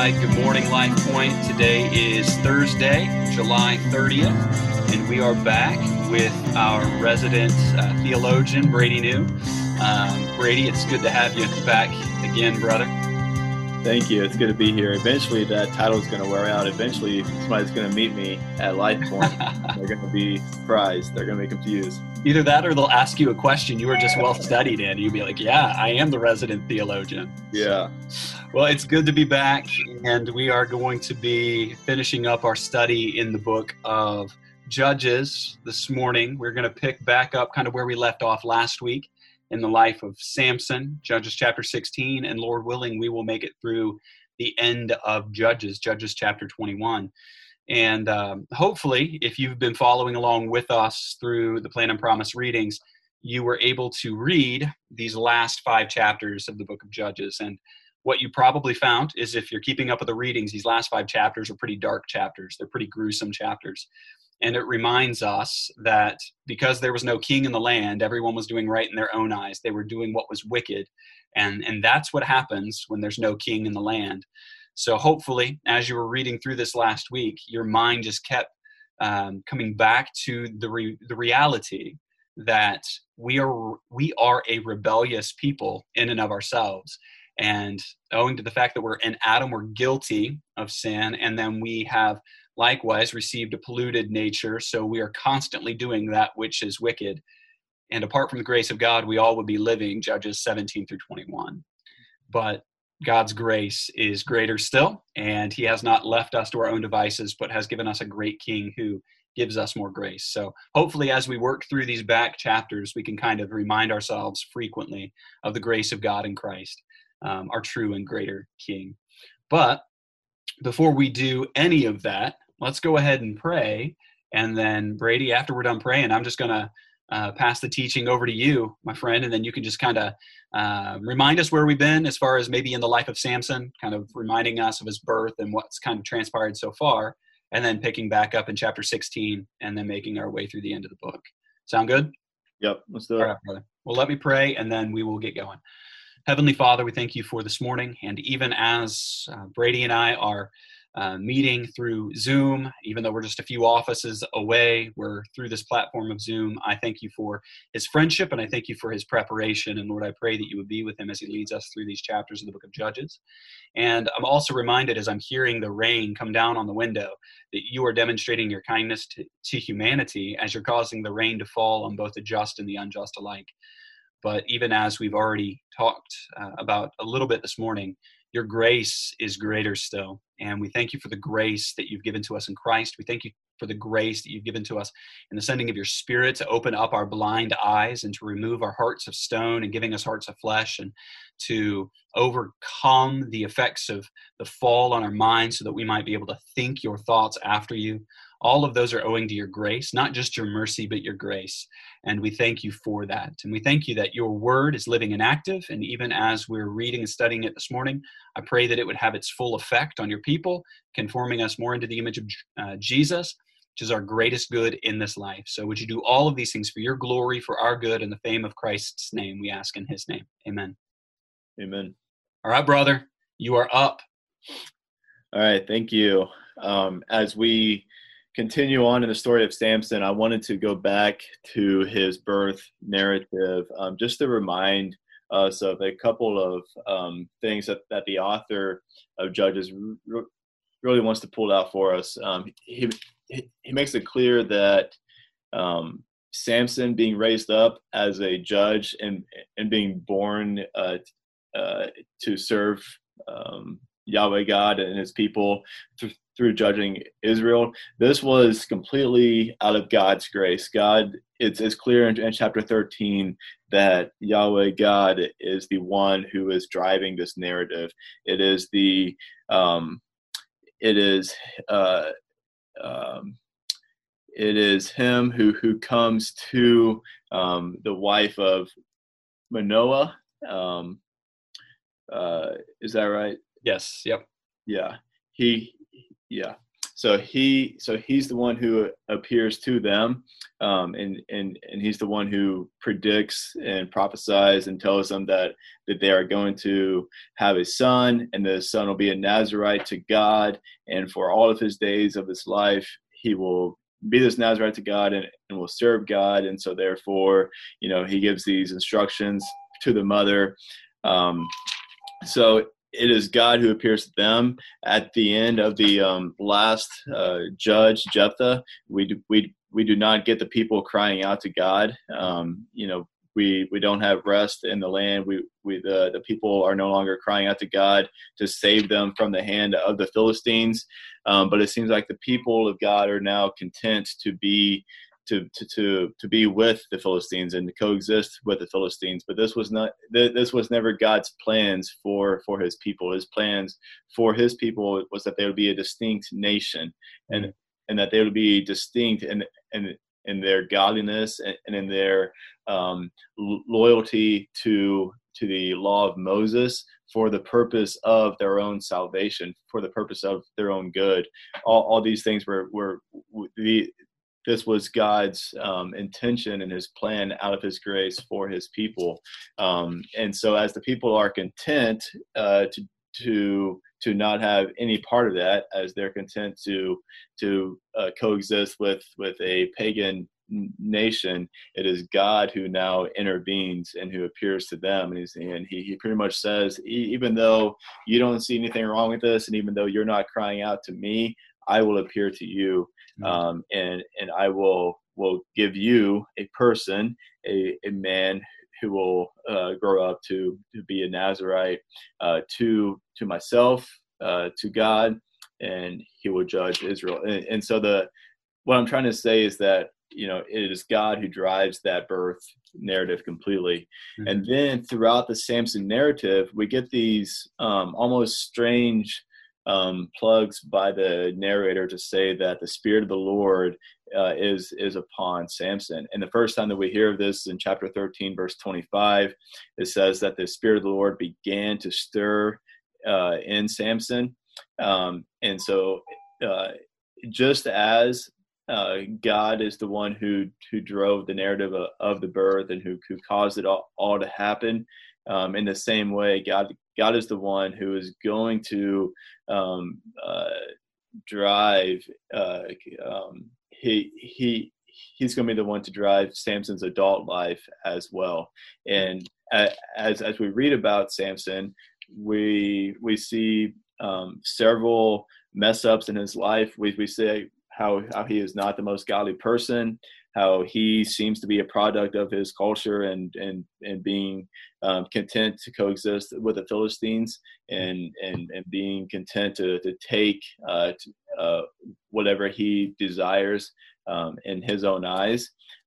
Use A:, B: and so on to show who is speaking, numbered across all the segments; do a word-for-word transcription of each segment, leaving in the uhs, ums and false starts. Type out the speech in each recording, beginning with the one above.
A: right, good morning, Life Point. Today is Thursday, July thirtieth, and we are back with our resident uh, theologian, Brady New. Um, Brady, it's good to have you back again, brother.
B: Thank you. It's good to be here. Eventually, that title is going to wear out. Eventually, somebody's going to meet me at Life Point. They're going to be surprised. They're going to be confused.
A: Either that or they'll ask you a question you were just well studied in. You'll be like, yeah, I am the resident theologian.
B: Yeah.
A: Well, it's good to be back, and we are going to be finishing up our study in the book of Judges this morning. We're going to pick back up kind of where we left off last week in the life of Samson, Judges chapter sixteen, and Lord willing, we will make it through the end of Judges, Judges chapter twenty-one. And um, hopefully, if you've been following along with us through the Plan and Promise readings, you were able to read these last five chapters of the book of Judges. And what you probably found is, if you're keeping up with the readings, these last five chapters are pretty dark chapters. They're pretty gruesome chapters. And it reminds us that because there was no king in the land, everyone was doing right in their own eyes. They were doing what was wicked. And, and that's what happens when there's no king in the land. So hopefully, as you were reading through this last week, your mind just kept um, coming back to the re- the reality that we are we are a rebellious people in and of ourselves. And owing to the fact that we're in Adam, we're guilty of sin, and then we have likewise received a polluted nature, so we are constantly doing that which is wicked. And apart from the grace of God, we all would be living, Judges seventeen through twenty-one. But God's grace is greater still, and he has not left us to our own devices, but has given us a great king who gives us more grace. So hopefully, as we work through these back chapters, we can kind of remind ourselves frequently of the grace of God in Christ, um, our true and greater king. But before we do any of that, let's go ahead and pray. And then, Brady, after we're done praying, I'm just going to uh, pass the teaching over to you, my friend, and then you can just kind of uh, remind us where we've been as far as maybe in the life of Samson, kind of reminding us of his birth and what's kind of transpired so far, and then picking back up in chapter sixteen and then making our way through the end of the book. Sound good?
B: Yep, let's do it.
A: All right, brother. Well, let me pray, and then we will get going. Heavenly Father, we thank you for this morning, and even as uh, Brady and I are uh, meeting through Zoom, even though we're just a few offices away, we're through this platform of Zoom. I thank you for his friendship, and I thank you for his preparation, and Lord, I pray that you would be with him as he leads us through these chapters of the book of Judges. And I'm also reminded as I'm hearing the rain come down on the window that you are demonstrating your kindness to, to humanity as you're causing the rain to fall on both the just and the unjust alike. But even as we've already talked uh, about a little bit this morning, your grace is greater still. And we thank you for the grace that you've given to us in Christ. We thank you for the grace that you've given to us in the sending of your Spirit to open up our blind eyes and to remove our hearts of stone and giving us hearts of flesh, and to overcome the effects of the fall on our minds so that we might be able to think your thoughts after you. All of those are owing to your grace, not just your mercy, but your grace. And we thank you for that. And we thank you that your word is living and active. And even as we're reading and studying it this morning, I pray that it would have its full effect on your people, conforming us more into the image of uh, Jesus, which is our greatest good in this life. So would you do all of these things for your glory, for our good, and the fame of Christ's name, we ask in his name. Amen.
B: Amen.
A: All right, brother, you are up.
B: All right, thank you. Um, as we continue on in the story of Samson, I wanted to go back to his birth narrative, um, just to remind us of a couple of um, things that, that the author of Judges r- really wants to pull out for us. Um, he, he he makes it clear that um, Samson being raised up as a judge and and being born uh, uh, to serve um, Yahweh God and his people th- through judging Israel, this was completely out of God's grace. God, it's, it's clear in, in chapter thirteen that Yahweh God is the one who is driving this narrative. It is the, um, it is, uh, um, it is him who, who comes to um, the wife of Manoah. Um, uh, is that right?
A: Yes. Yep.
B: Yeah. He, yeah. so he so he's the one who appears to them, um, and and and he's the one who predicts and prophesies and tells them that that they are going to have a son, and the son will be a Nazirite to God, and for all of his days of his life he will be this Nazirite to God and, and will serve God. And so therefore, you know, he gives these instructions to the mother. Um, so it is God who appears to them at the end of the um, last uh, judge, Jephthah. We do, we we do not get the people crying out to God. Um, you know, we we don't have rest in the land. We we the the people are no longer crying out to God to save them from the hand of the Philistines. Um, but it seems like the people of God are now content to be to to to to be with the Philistines and to coexist with the Philistines. But this was not this was never God's plans for for his people. His plans for his people was that they would be a distinct nation, and mm-hmm. and that they would be distinct in in in their godliness and, and in their um, loyalty to to the law of Moses, for the purpose of their own salvation, for the purpose of their own good. All, all these things were were the this was God's um, intention and his plan out of his grace for his people. Um, and so as the people are content uh, to to to not have any part of that, as they're content to to uh, coexist with with a pagan nation, it is God who now intervenes and who appears to them, and, he's, and he, he pretty much says, even though you don't see anything wrong with this, and even though you're not crying out to me, I will appear to you, um, and and I will will give you a person, a, a man who will uh, grow up to to be a Nazirite uh, to to myself, uh, to God, and he will judge Israel. And, and so the what I'm trying to say is that, you know, it is God who drives that birth narrative completely. Mm-hmm. And then throughout the Samson narrative, we get these um, almost strange um, plugs by the narrator to say that the Spirit of the Lord uh, is is upon Samson. And the first time that we hear of this in chapter thirteen, verse twenty-five, it says that the Spirit of the Lord began to stir uh, in Samson. Um, and so uh, just as Uh, God is the one who who drove the narrative of, of the birth and who who caused it all, all to happen. Um, in the same way, God God is the one who is going to um, uh, drive. Uh, um, he he he's going to be the one to drive Samson's adult life as well. And as as we read about Samson, we we see um, several mess ups in his life. We we say. How, how he is not the most godly person, how he seems to be a product of his culture and and and being um, content to coexist with the Philistines, and and and being content to to take uh, to, uh, whatever he desires um, in his own eyes.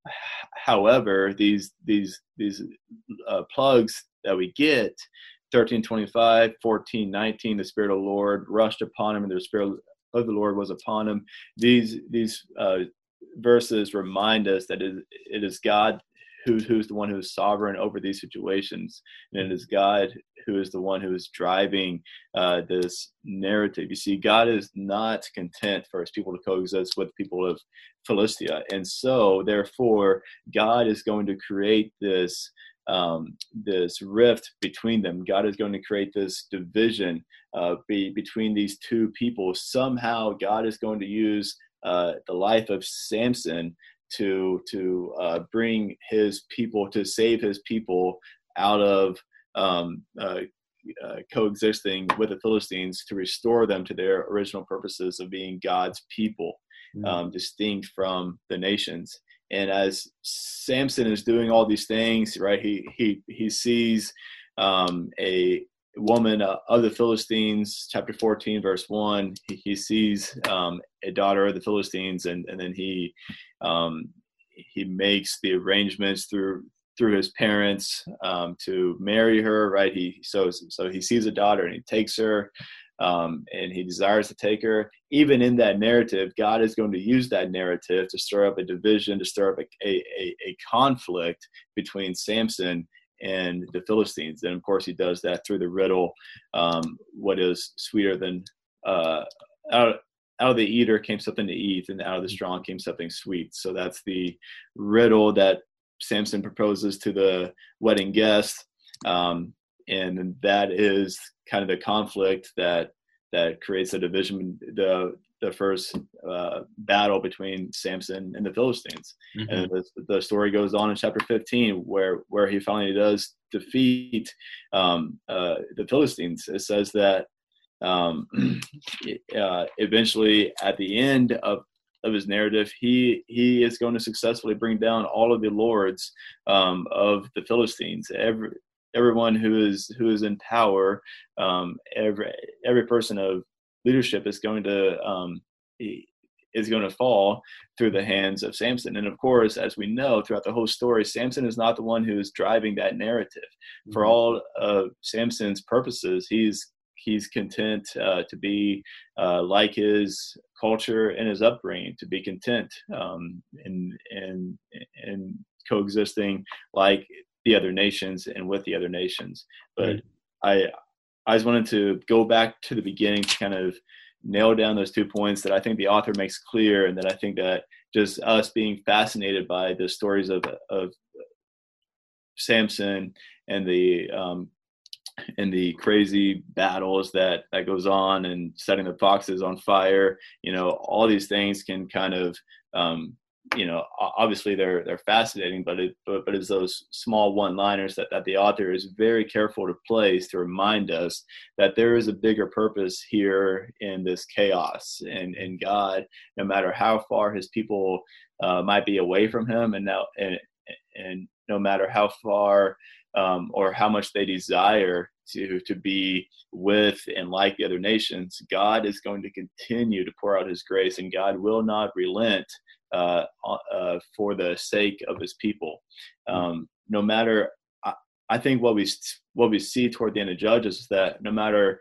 B: However, these these these uh, plugs that we get, thirteen twenty-five, fourteen nineteen, the Spirit of the Lord rushed upon him, and the Spirit of the Lord was upon him. These these uh, verses remind us that it, it is God who who's the one who is sovereign over these situations, and it is God who is the one who is driving uh, this narrative. You see, God is not content for his people to coexist with people of Philistia, and so therefore God is going to create this um, this rift between them. God is going to create this division uh, be, between these two people. Somehow God is going to use uh, the life of Samson to to uh, bring his people, to save his people out of um, uh, uh, coexisting with the Philistines, to restore them to their original purposes of being God's people, mm-hmm. um, distinct from the nations. And as Samson is doing all these things, right, he he he sees um, a woman uh, of the Philistines, chapter fourteen, verse one. He, he sees um, a daughter of the Philistines, and and then he um, he makes the arrangements through through his parents um, to marry her. Right, he so so he sees a daughter and he takes her. Um, and he desires to take her. Even in that narrative, God is going to use that narrative to stir up a division, to stir up a, a, a conflict between Samson and the Philistines. And of course, he does that through the riddle, um, what is sweeter than uh, out, out of the eater came something to eat, and out of the strong came something sweet. So that's the riddle that Samson proposes to the wedding guest, um, and that is kind of the conflict that that creates a division. The the first uh, battle between Samson and the Philistines, mm-hmm. and the, the story goes on in chapter fifteen, where where he finally does defeat um, uh, the Philistines. It says that um, uh, eventually, at the end of of his narrative, he he is going to successfully bring down all of the lords um, of the Philistines. Every everyone who is who is in power, um, every every person of leadership is going to um, is going to fall through the hands of Samson. And of course, as we know throughout the whole story, Samson is not the one who is driving that narrative. Mm-hmm. For all of Samson's purposes, he's he's content uh, to be uh, like his culture and his upbringing, to be content um, in in in coexisting like the other nations and with the other nations. But mm-hmm. I I just wanted to go back to the beginning to kind of nail down those two points that I think the author makes clear, and that I think that just us being fascinated by the stories of of Samson and the um, and the crazy battles that that goes on, and setting the foxes on fire, you know, all these things can kind of um, you know, obviously they're they're fascinating, but it but, but it's those small one-liners that, that the author is very careful to place to remind us that there is a bigger purpose here in this chaos, and and God, no matter how far his people uh, might be away from him, and now and and no matter how far um, or how much they desire to to be with and like the other nations, God is going to continue to pour out his grace, and God will not relent Uh, uh, for the sake of his people. Um, no matter, I, I think what we what we see toward the end of Judges is that no matter,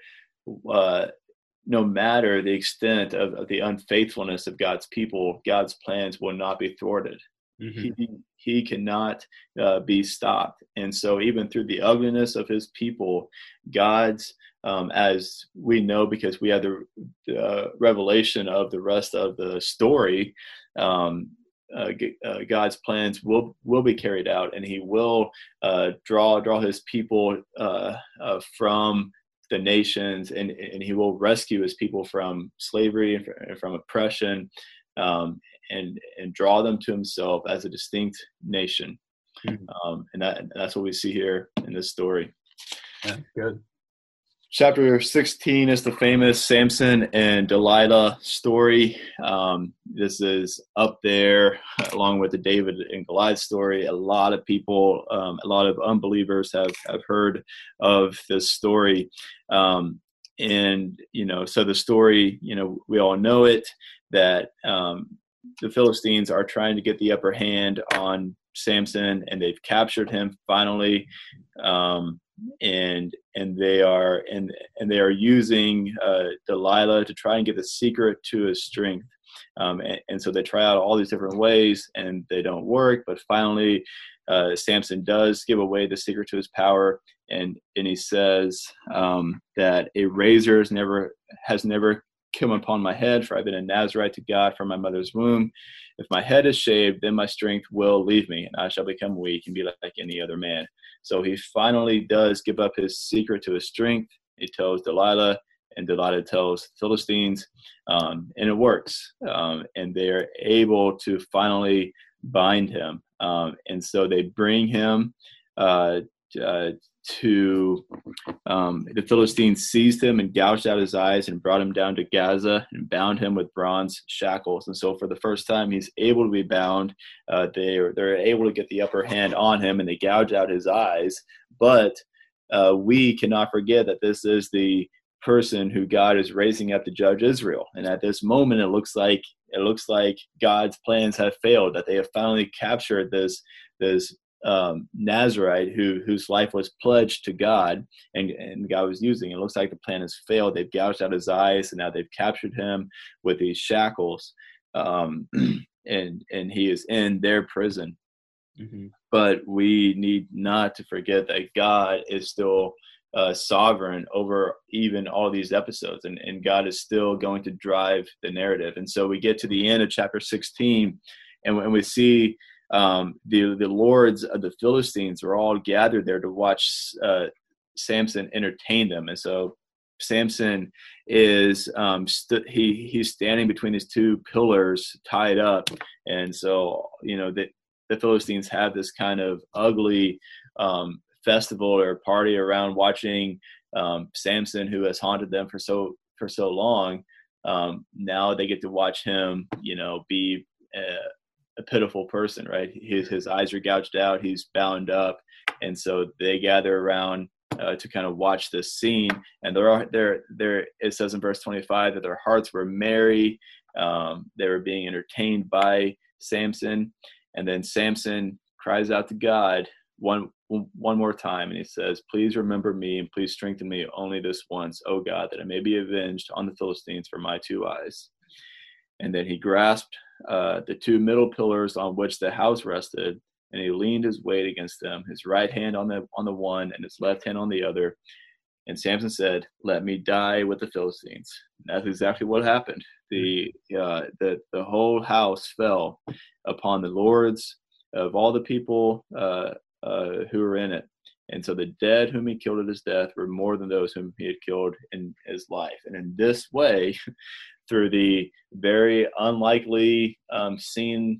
B: uh, no matter the extent of, of the unfaithfulness of God's people, God's plans will not be thwarted. Mm-hmm. He he cannot uh, be stopped, and so even through the ugliness of his people, God's Um, as we know, because we have the uh, revelation of the rest of the story, um, uh, uh, God's plans will will be carried out, and he will uh, draw draw his people uh, uh, from the nations, and, and he will rescue his people from slavery and from oppression, um, and and draw them to himself as a distinct nation. Mm-hmm. Um, and that that's what we see here in this story.
A: Yeah, good.
B: Chapter sixteen is the famous Samson and Delilah story. Um, this is up there along with the David and Goliath story. A lot of people, um, a lot of unbelievers have, have heard of this story. Um, and, you know, so the story, you know, we all know it, that um, the Philistines are trying to get the upper hand on Samson, and they've captured him finally. Um, and and they are and and they are using uh, Delilah to try and get the secret to his strength, um, and, and so they try out all these different ways, and they don't work. But finally, uh, Samson does give away the secret to his power, and and he says um, that a razor has never has never come upon my head, for I've been a Nazarite to God from my mother's womb. If my head is shaved, then my strength will leave me, and I shall become weak and be like any other man. So he finally does give up his secret to his strength. He tells Delilah, and Delilah tells Philistines, um, and it works. Um, and they're able to finally bind him. Um, and so they bring him uh, uh, to um, the Philistines seized him and gouged out his eyes and brought him down to Gaza and bound him with bronze shackles. And so for the first time, he's able to be bound. Uh, they're, they're able to get the upper hand on him, and they gouge out his eyes. But uh, we cannot forget that this is the person who God is raising up to judge Israel. And at this moment, it looks like it looks like God's plans have failed, that they have finally captured this this um, Nazarite who whose life was pledged to God, and, and God was using. It looks like the plan has failed. They've gouged out his eyes, and now they've captured him with these shackles, um, and and he is in their prison. Mm-hmm. But we need not to forget that God is still uh, sovereign over even all these episodes, and, and God is still going to drive the narrative. And so we get to the end of chapter sixteen, and when we see um, the the lords of the Philistines are all gathered there to watch uh, Samson entertain them. And so Samson is um, st- he he's standing between these two pillars tied up, and so you know the the Philistines have this kind of ugly um, festival or party around watching um, Samson, who has haunted them for so for so long. Um, now they get to watch him, you know, be a, a pitiful person, right? His his eyes are gouged out, he's bound up, and so they gather around Uh, to kind of watch this scene, and there are there there it says in verse twenty-five that their hearts were merry, um, they were being entertained by Samson, and then Samson cries out to God one one more time, and he says, "Please remember me and please strengthen me only this once, O God, that I may be avenged on the Philistines for my two eyes." And then he grasped uh, the two middle pillars on which the house rested, and he leaned his weight against them, his right hand on the on the one and his left hand on the other. And Samson said, "Let me die with the Philistines." And that's exactly what happened. The uh, the the whole house fell upon the lords of all the people uh, uh, who were in it. And so the dead whom he killed at his death were more than those whom he had killed in his life. And in this way, through the very unlikely um, scene,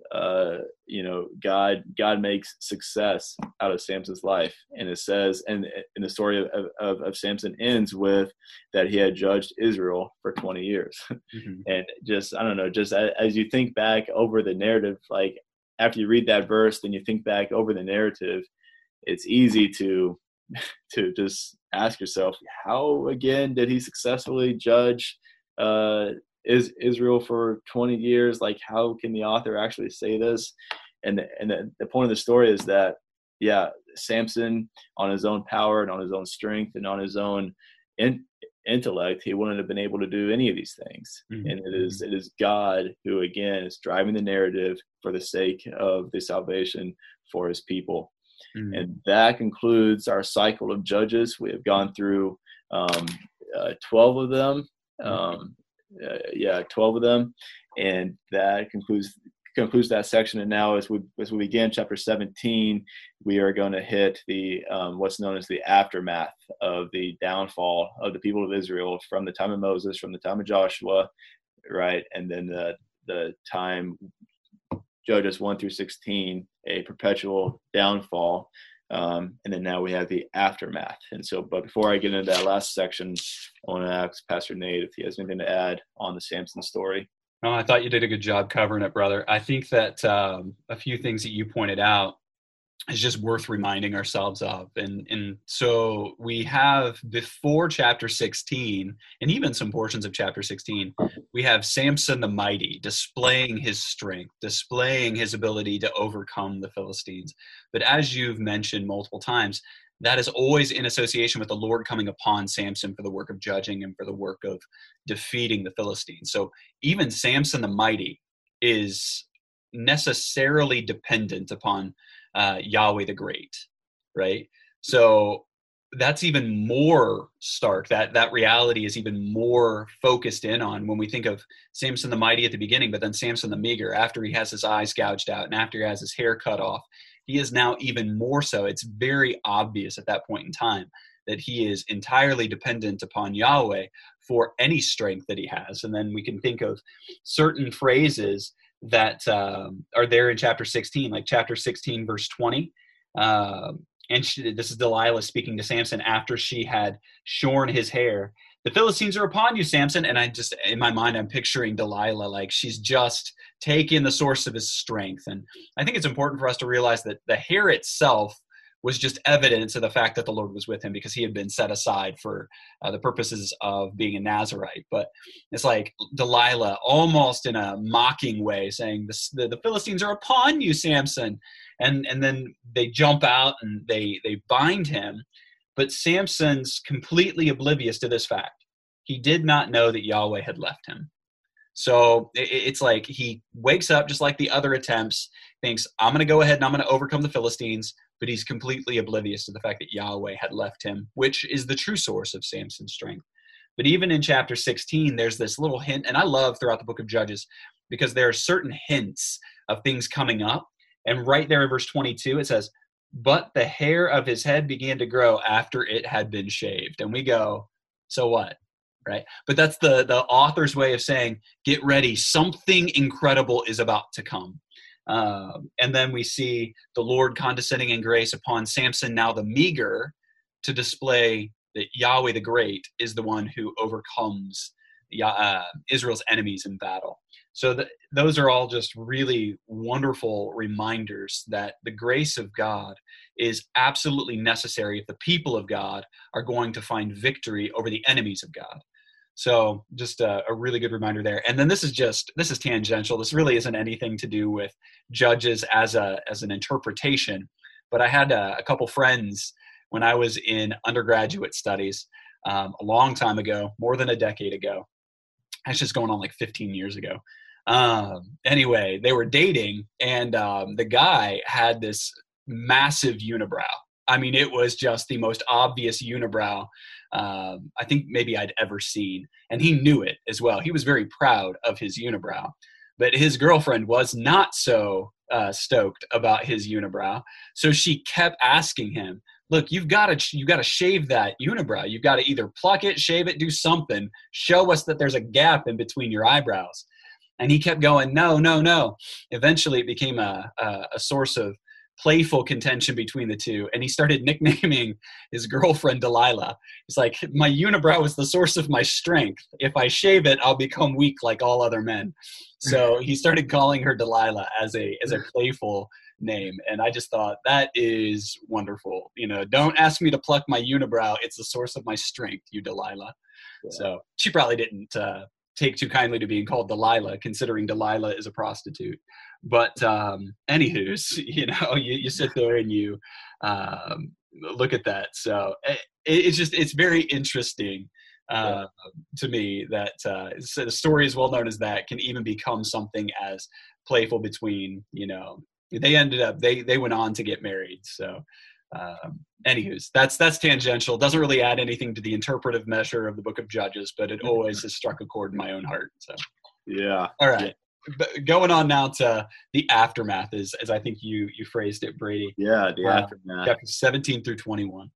B: uh you know god god makes success out of Samson's life. And it says, and and the story of, of of Samson ends with that he had judged Israel for twenty years. Mm-hmm. And just I don't know, just as, as you think back over the narrative, like after you read that verse, then you think back over the narrative, it's easy to to just ask yourself, how again did he successfully judge uh is Israel for twenty years? Like, how can the author actually say this? And the, and the, the point of the story is that, yeah, Samson, on his own power and on his own strength and on his own in, intellect, he wouldn't have been able to do any of these things. Mm-hmm. And it is it is God who, again, is driving the narrative for the sake of the salvation for his people. Mm-hmm. And that concludes our cycle of Judges. We have gone through um, uh, twelve of them. Um, uh, yeah, twelve of them, and that concludes concludes that section. And now, as we as we begin chapter seventeen, we are going to hit the um, what's known as the aftermath of the downfall of the people of Israel from the time of Moses, from the time of Joshua, right, and then the the time Judges one through sixteen, a perpetual downfall. Um, and then now we have the aftermath. And so, but before I get into that last section, I want to ask Pastor Nate if he has anything to add on the Samson story.
A: Oh, I thought you did a good job covering it, brother. I think that um, a few things that you pointed out is just worth reminding ourselves of. And, and so we have before chapter sixteen, and even some portions of chapter sixteen, we have Samson the mighty displaying his strength, displaying his ability to overcome the Philistines. But as you've mentioned multiple times, that is always in association with the Lord coming upon Samson for the work of judging and for the work of defeating the Philistines. So even Samson the mighty is necessarily dependent upon uh, Yahweh the Great, right? So that's even more stark. That that reality is even more focused in on when we think of Samson the mighty at the beginning, but then Samson the meager after he has his eyes gouged out and after he has his hair cut off. He is now even more so. It's very obvious at that point in time that he is entirely dependent upon Yahweh for any strength that he has. And then we can think of certain phrases that um, are there in chapter sixteen, like chapter sixteen, verse twenty. Uh, and she, this is Delilah speaking to Samson after she had shorn his hair. "The Philistines are upon you, Samson." And I just, in my mind, I'm picturing Delilah like she's just taken the source of his strength. And I think it's important for us to realize that the hair itself was just evidence of the fact that the Lord was with him because he had been set aside for uh, the purposes of being a Nazirite. But it's like Delilah almost in a mocking way saying, the, the Philistines are upon you, Samson. And and then they jump out and they they bind him. But Samson's completely oblivious to this fact. He did not know that Yahweh had left him. So it, it's like he wakes up just like the other attempts, thinks, I'm going to go ahead and I'm going to overcome the Philistines. but he's completely oblivious to the fact that Yahweh had left him, which is the true source of Samson's strength. But even in chapter sixteen, there's this little hint, and I love throughout the book of Judges because there are certain hints of things coming up. And right there in verse twenty-two, it says, but the hair of his head began to grow after it had been shaved. And we go, so what? Right? But that's the, the author's way of saying, get ready. Something incredible is about to come. Um, and then we see the Lord condescending in grace upon Samson, now the meager, to display that Yahweh the Great is the one who overcomes uh, Israel's enemies in battle. So the, those are all just really wonderful reminders that the grace of God is absolutely necessary if the people of God are going to find victory over the enemies of God. So just a, a really good reminder there. And then this is just, this is tangential. This really isn't anything to do with Judges as a as an interpretation. But I had a, a couple friends when I was in undergraduate studies um, a long time ago, more than a decade ago. That's just going on like fifteen years ago. Um, anyway, they were dating, and um, the guy had this massive unibrow. I mean, it was just the most obvious unibrow um, I think maybe I'd ever seen. And he knew it as well. He was very proud of his unibrow. But his girlfriend was not so uh, stoked about his unibrow. So she kept asking him, look, you've got to you got to shave that unibrow. You've got to either pluck it, shave it, do something. Show us that there's a gap in between your eyebrows. And he kept going, no, no, no. Eventually it became a, a, a source of playful contention between the two. And he started nicknaming his girlfriend Delilah. He's like, my unibrow is the source of my strength. If I shave it, I'll become weak like all other men. So he started calling her Delilah as a as a playful name. And I just thought, that is wonderful. You know, don't ask me to pluck my unibrow. It's the source of my strength, you Delilah. Yeah. So she probably didn't uh, take too kindly to being called Delilah, considering Delilah is a prostitute. But um, anywho's, you know, you, you sit there and you um, look at that. So it, it's just, it's very interesting uh, yeah. to me that uh, so the story as well known as that can even become something as playful between, you know, they ended up, they, they went on to get married. So um, anywho's, that's, that's tangential. Doesn't really add anything to the interpretive measure of the book of Judges, but it always has struck a chord in my own heart. So,
B: yeah.
A: All right. Yeah. But going on now to the aftermath, as, as I think you you phrased it, Brady.
B: Yeah, the
A: uh,
B: aftermath.
A: Chapter seventeen through twenty-one.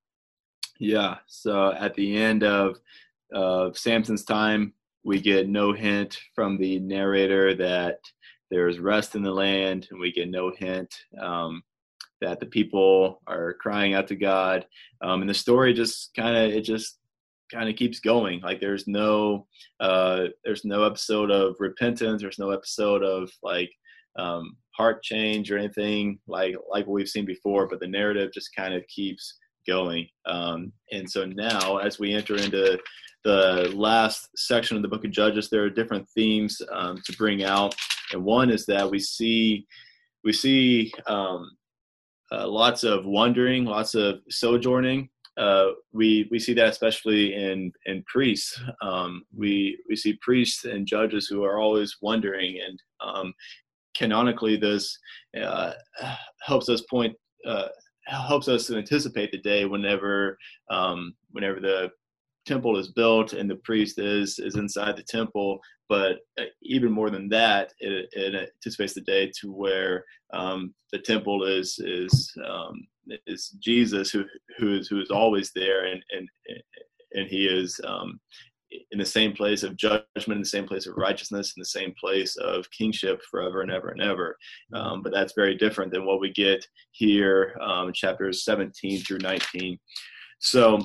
B: Yeah, so at the end of uh, Samson's time, we get no hint from the narrator that there's rest in the land, and we get no hint um, that the people are crying out to God. Um, and the story just kind of, it just kind of keeps going. Like there's no uh there's no episode of repentance, there's no episode of like um heart change or anything like like what we've seen before, but the narrative just kind of keeps going. Um and so now as we enter into the last section of the book of Judges, there are different themes um to bring out, and one is that we see we see um uh, lots of wandering, lots of sojourning. Uh, we we see that especially in in priests. Um, we we see priests and judges who are always wondering, and um, canonically, this uh, helps us point uh, helps us to anticipate the day whenever um, whenever the temple is built and the priest is is inside the temple. But even more than that, it, it anticipates the day to where um, the temple is is um, is Jesus, who who is who is always there, and and and he is um, in the same place of judgment, in the same place of righteousness, in the same place of kingship forever and ever and ever. Um, but that's very different than what we get here, um, chapters seventeen through nineteen. So,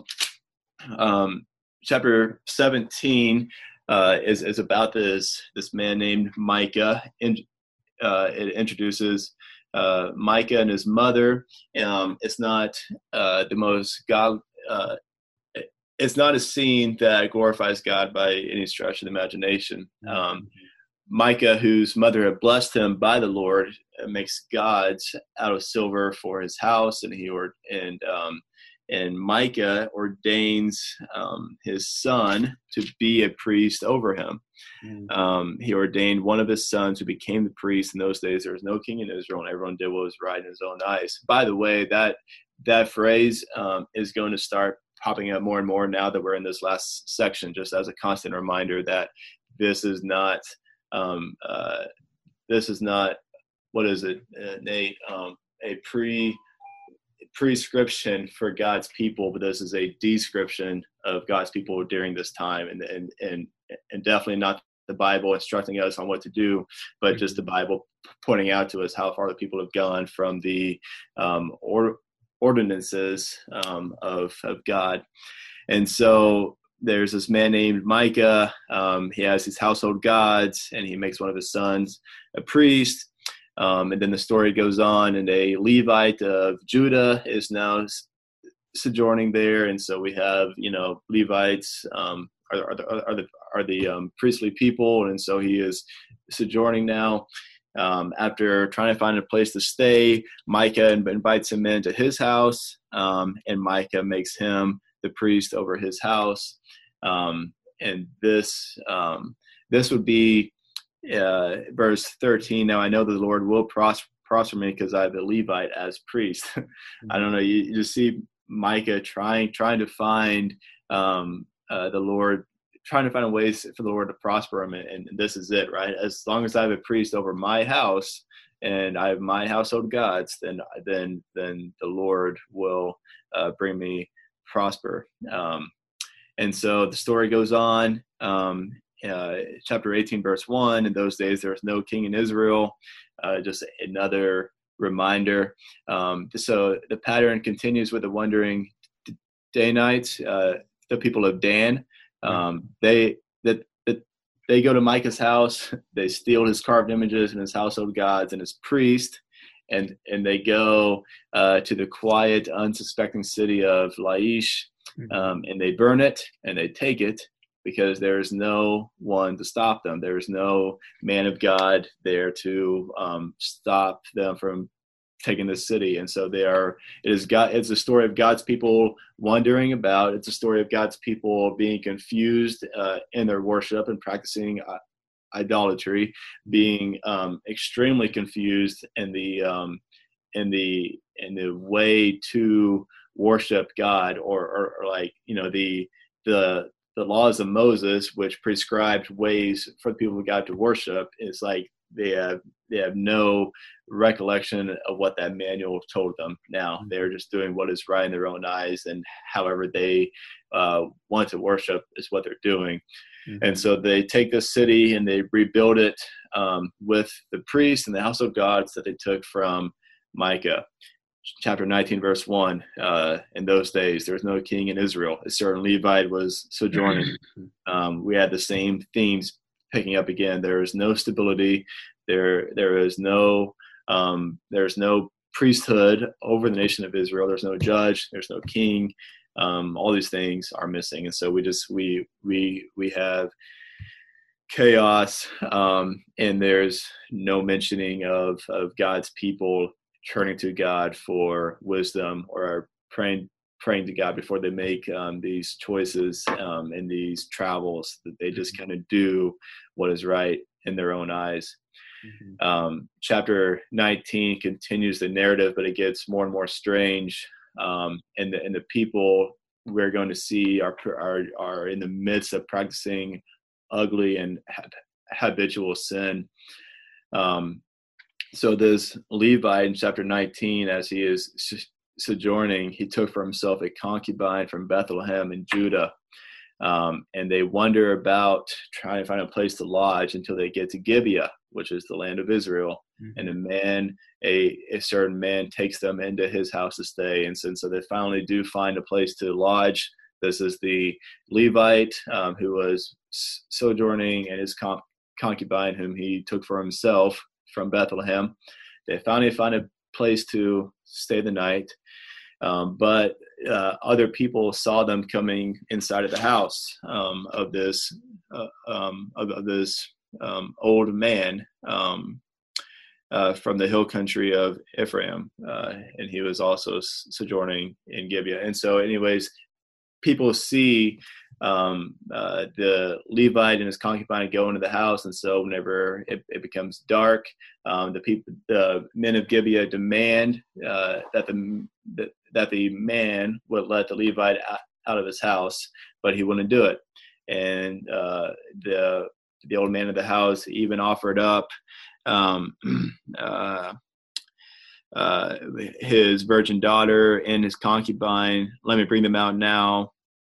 B: um, chapter seventeen uh, is is about this this man named Micah, and uh, it introduces Uh, Micah and his mother. Um, it's not uh, the most God. Uh, it's not a scene that glorifies God by any stretch of the imagination. Um, Micah, whose mother had blessed him by the Lord, makes gods out of silver for his house, and he or and um, and Micah ordains um, his son to be a priest over him. Mm-hmm. Um, he ordained one of his sons who became the priest. In those days, there was no king in Israel, and everyone did what was right in his own eyes. By the way, that that phrase um, is going to start popping up more and more now that we're in this last section, just as a constant reminder that this is not um, uh, this is not what is it, uh, Nate? Um, a pre prescription for God's people, but this is a description of God's people during this time, and and and and definitely not the Bible instructing us on what to do, but just the Bible pointing out to us how far the people have gone from the um, or, ordinances um, of of God. And so there's this man named Micah. Um, he has his household gods, and he makes one of his sons a priest. Um, and then the story goes on, and a Levite of Judah is now sojourning there. And so we have, you know, Levites um, are, are the, are the, are the um, priestly people. And so he is sojourning now. Um, after trying to find a place to stay, Micah invites him into his house, um, and Micah makes him the priest over his house. Um, and this, um, this would be uh, verse thirteen. Now I know that the Lord will prosper, prosper me because I have a Levite as priest. I don't know. You, you just see Micah trying, trying to find um, uh, the Lord, trying to find ways for the Lord to prosper him. And, and this is it, right? As long as I have a priest over my house and I have my household gods, then, then, then the Lord will uh, bring me prosper. Um, and so the story goes on. Um, uh, chapter eighteen, verse one, in those days, there was no king in Israel. Uh, just another reminder. Um, so the pattern continues with the wandering Danites, uh, the people of Dan. Um, they that, that they go to Micah's house, they steal his carved images and his household gods and his priest, and and they go uh, to the quiet, unsuspecting city of Laish, um, and they burn it and they take it because there is no one to stop them. There is no man of God there to um, stop them from taking this city. And so they are, it is God, it's a story of God's people wandering about. It's a story of God's people being confused uh, in their worship and practicing uh, idolatry, being um, extremely confused in the, um, in the, in the way to worship God, or, or, or like, you know, the, the, the laws of Moses, which prescribed ways for the people of God to worship, is like, they have they have no recollection of what that manual told them. Now they're just doing what is right in their own eyes, and however they uh, want to worship is what they're doing. Mm-hmm. And so they take this city and they rebuild it um, with the priests and the household gods that they took from Micah. Chapter nineteen, verse one, uh, in those days, there was no king in Israel. A certain Levite was sojourning. Um, we had the same themes picking up again. There is no stability. There, there is no, um, there's no priesthood over the nation of Israel. There's no judge. There's no king. Um, all these things are missing, and so we just we we we have chaos, um, and there's no mentioning of of God's people turning to God for wisdom, or praying praying to God before they make um, these choices um, and these travels. That they just kind of do what is right in their own eyes. Mm-hmm. Um, chapter nineteen continues the narrative, but it gets more and more strange. Um, and the and the people we're going to see are are are in the midst of practicing ugly and habitual sin. Um, So this Levite in chapter nineteen, as he is sojourning, he took for himself a concubine from Bethlehem in Judah. Um, and they wander about trying to find a place to lodge until they get to Gibeah, which is the land of Israel. Mm-hmm. And a man, a, a certain man takes them into his house to stay. And so, so they finally do find a place to lodge. This is the Levite um, who was sojourning, and his con- concubine whom he took for himself from Bethlehem. They finally find a place to stay the night, um, but uh, other people saw them coming inside of the house um, of this uh, um, of, of this um, old man, um, uh, from the hill country of Ephraim, uh, and he was also sojourning in Gibeah. And so, anyways, people see um, uh, the Levite and his concubine go into the house, and so whenever it, it becomes dark, um, the people, the men of Gibeah, demand uh, that the that, that the man would let the Levite out of his house, but he wouldn't do it. And uh, the the old man of the house even offered up um, uh, uh, his virgin daughter and his concubine. Let me bring them out now.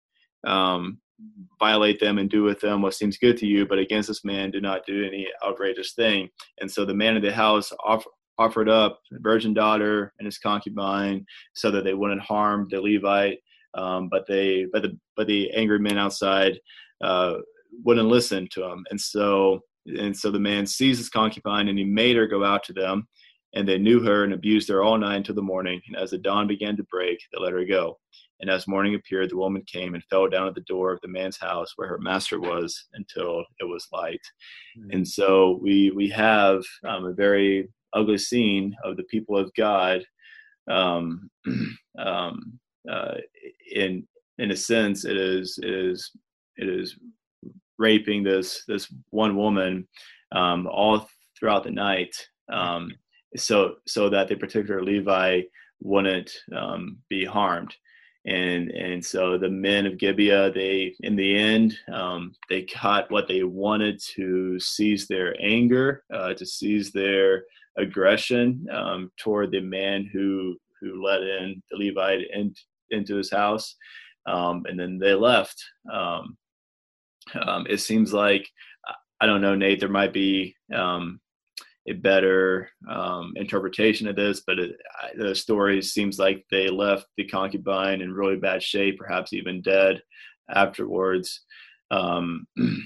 B: Um, violate them and do with them what seems good to you, but against this man do not do any outrageous thing. And so the man of the house offer, offered up the virgin daughter and his concubine so that they wouldn't harm the Levite. Um, but they, but the, but the angry men outside uh, wouldn't listen to him. And so, and so the man seized his concubine and he made her go out to them. And they knew her and abused her all night until the morning. And as the dawn began to break, they let her go. And as morning appeared, the woman came and fell down at the door of the man's house where her master was until it was light. Mm-hmm. And so we we have um, a very ugly scene of the people of God. Um, um, uh, in in a sense, it is it is it is raping this this one woman um, all throughout the night. Um, so so that the particular Levi wouldn't um, be harmed. And and so the men of Gibeah, they in the end, um, they caught what they wanted to seize their anger, uh, to seize their aggression um, toward the man who who let in the Levite in, into his house, um, and then they left. Um, um, it seems like, I don't know, Nate, there might be um, a better um, interpretation of this, but it, the story seems like they left the concubine in really bad shape, perhaps even dead afterwards. Um,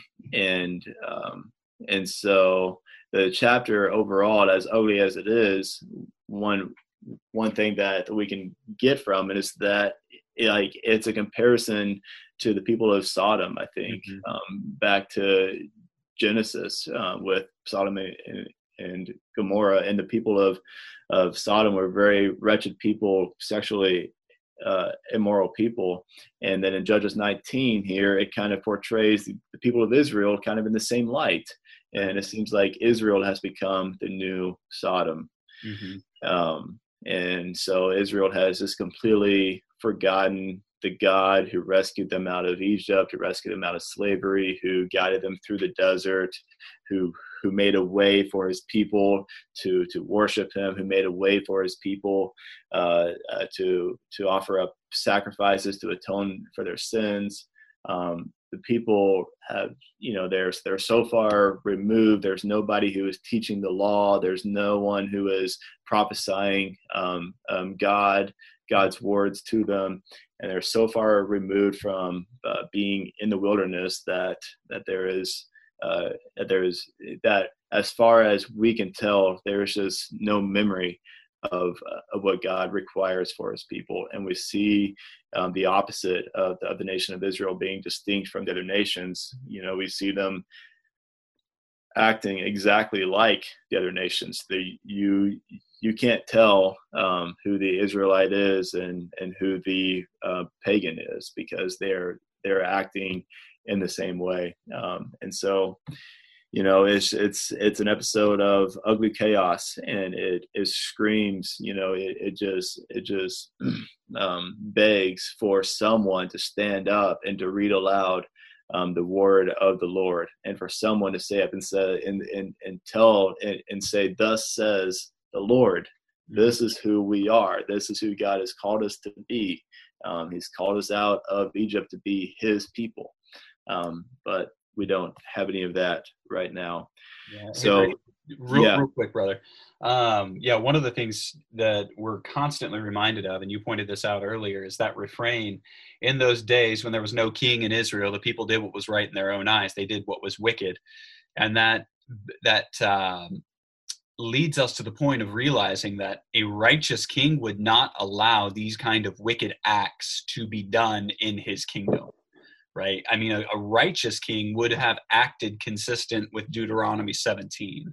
B: and um, and so the chapter overall, as ugly as it is, one one thing that we can get from it is that it, like it's a comparison to the people of Sodom. I think mm-hmm. um, back to Genesis uh, with Sodom and, and Gomorrah, and the people of of Sodom were very wretched people, sexually uh, immoral people. And then in Judges nineteen here, it kind of portrays the, the people of Israel kind of in the same light. And it seems like Israel has become the new Sodom. Mm-hmm. Um, and so Israel has just completely forgotten the God who rescued them out of Egypt, who rescued them out of slavery, who guided them through the desert, who who made a way for his people to to worship him, who made a way for his people uh, uh, to to offer up sacrifices to atone for their sins. Um, the people have, you know, they're, they're so far removed. There's nobody who is teaching the law. There's no one who is prophesying um, um, God, God's words to them. And they're so far removed from uh, being in the wilderness that, that there is, uh, that there is that as far as we can tell, there's just no memory of uh, of what God requires for his people. And we see um, the opposite of the, of the nation of Israel being distinct from the other nations. You know, we see them acting exactly like the other nations. The, you you can't tell um, who the Israelite is and and who the uh, pagan is, because they're they're acting in the same way. Um, and so, you know, it's it's it's an episode of ugly chaos, and it it screams, you know, it, it just it just um, begs for someone to stand up and to read aloud um, the word of the Lord, and for someone to say up and say and and, and tell and, and say, "Thus says the Lord." This is who we are. This is who God has called us to be. Um, he's called us out of Egypt to be His people, um, but we don't have any of that right now.
A: Yeah.
B: So,
A: hey, real,
B: yeah.
A: real quick, brother. Um, yeah, one of the things that we're constantly reminded of, and you pointed this out earlier, is that refrain. In those days when there was no king in Israel, the people did what was right in their own eyes. They did what was wicked, and that that um, leads us to the point of realizing that a righteous king would not allow these kind of wicked acts to be done in his kingdom. Right? I mean, a, a righteous king would have acted consistent with Deuteronomy seventeen,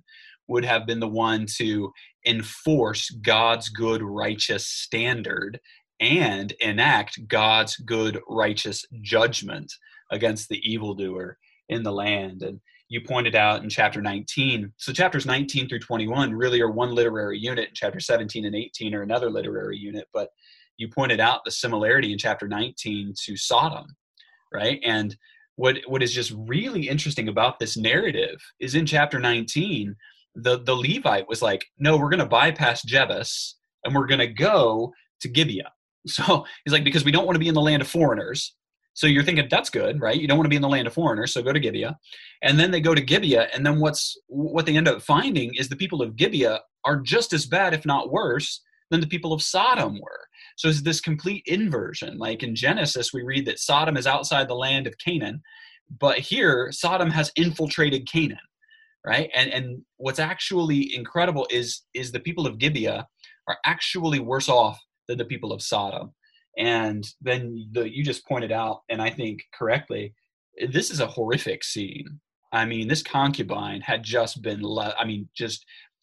A: would have been the one to enforce God's good, righteous standard and enact God's good, righteous judgment against the evildoer in the land. And you pointed out in chapter nineteen, so chapters nineteen through twenty-one really are one literary unit, and chapter seventeen and eighteen are another literary unit, but you pointed out the similarity in chapter nineteen to Sodom, right? And what what is just really interesting about this narrative is in chapter nineteen, the, the Levite was like, no, we're going to bypass Jebus and we're going to go to Gibeah. So he's like, because we don't want to be in the land of foreigners. So you're thinking that's good, right? You don't want to be in the land of foreigners, so go to Gibeah. And then they go to Gibeah, and then what's what they end up finding is the people of Gibeah are just as bad, if not worse, than the people of Sodom were. So it's this complete inversion. Like in Genesis, we read that Sodom is outside the land of Canaan, but here Sodom has infiltrated Canaan, right? And and what's actually incredible is is the people of Gibeah are actually worse off than the people of Sodom. And then the, you just pointed out, and I think correctly, this is a horrific scene. I mean, this concubine had just been, le- I mean, just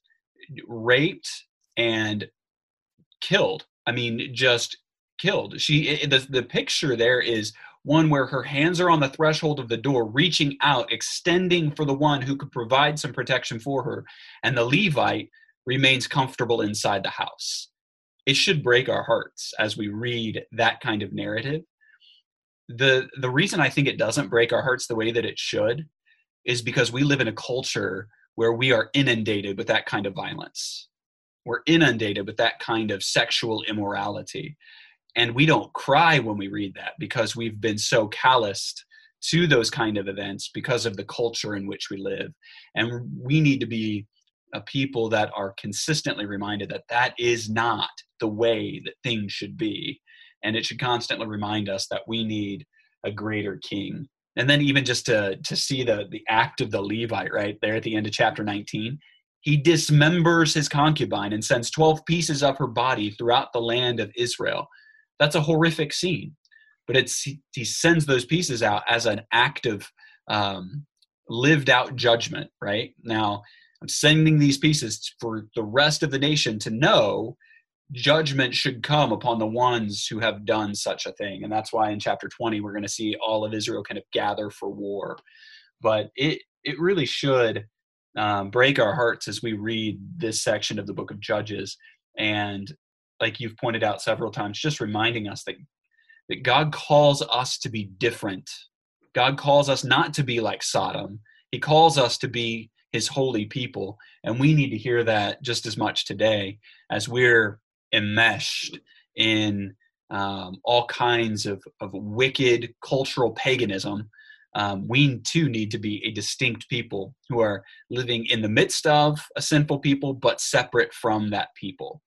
A: raped and killed. I mean, just killed. She, the, the picture there is one where her hands are on the threshold of the door, reaching out, extending for the one who could provide some protection for her. And the Levite remains comfortable inside the house. It should break our hearts as we read that kind of narrative. The, the reason I think it doesn't break our hearts the way that it should is because we live in a culture where we are inundated with that kind of violence. We're inundated with that kind of sexual immorality. And we don't cry when we read that because we've been so calloused to those kind of events because of the culture in which we live. And we need to be a people that are consistently reminded that that is not the way that things should be. And it should constantly remind us that we need a greater king. And then even just to, to see the, the act of the Levite right there at the end of chapter nineteen, he dismembers his concubine and sends twelve pieces of her body throughout the land of Israel. That's a horrific scene, but it's he sends those pieces out as an act of um, lived out judgment, right? Now, I'm sending these pieces for the rest of the nation to know judgment should come upon the ones who have done such a thing. And that's why in chapter twenty, we're going to see all of Israel kind of gather for war. But it, it really should um, break our hearts as we read this section of the book of Judges. And like you've pointed out several times, just reminding us that, that God calls us to be different. God calls us not to be like Sodom. He calls us to be his holy people. And we need to hear that just as much today as we're enmeshed in um, all kinds of, of wicked cultural paganism. Um, we too need to be a distinct people who are living in the midst of a sinful people, but separate from that people.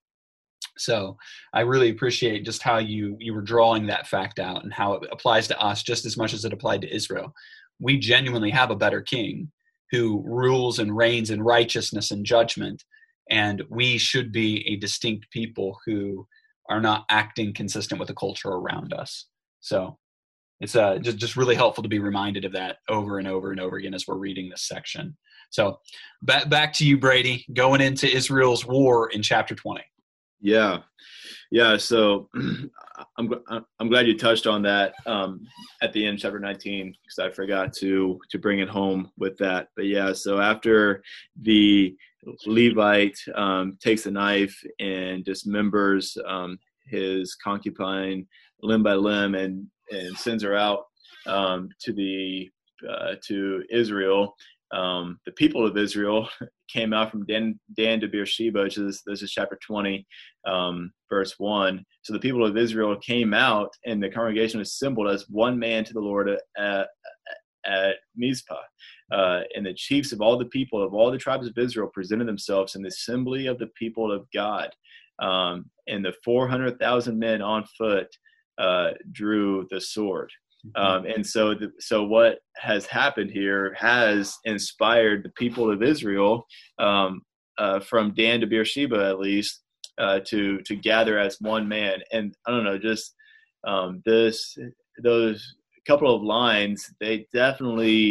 A: So I really appreciate just how you, you were drawing that fact out and how it applies to us just as much as it applied to Israel. We genuinely have a better king who rules and reigns in righteousness and judgment. And we should be a distinct people who are not acting consistent with the culture around us. So it's uh, just, just really helpful to be reminded of that over and over and over again as we're reading this section. So back, back to you, Brady, going into Israel's war in chapter twenty.
B: Yeah. Yeah. So I'm, I'm glad you touched on that um, at the end of chapter nineteen, because I forgot to, to bring it home with that. But yeah, so after the Levite um, takes a knife and dismembers um, his concubine limb by limb and, and sends her out um, to the, uh, to Israel, um, the people of Israel came out from Dan, Dan to Beersheba, which is, this is chapter twenty, um, verse one. So the people of Israel came out, and the congregation was assembled as one man to the Lord at, at Mizpah. Uh, and the chiefs of all the people of all the tribes of Israel presented themselves in the assembly of the people of God. Um, and the four hundred thousand men on foot uh, drew the sword. Um, and so, the, so what has happened here has inspired the people of Israel, um, uh, from Dan to Beersheba, at least, uh, to to gather as one man. And I don't know, just um, this those couple of lines, they definitely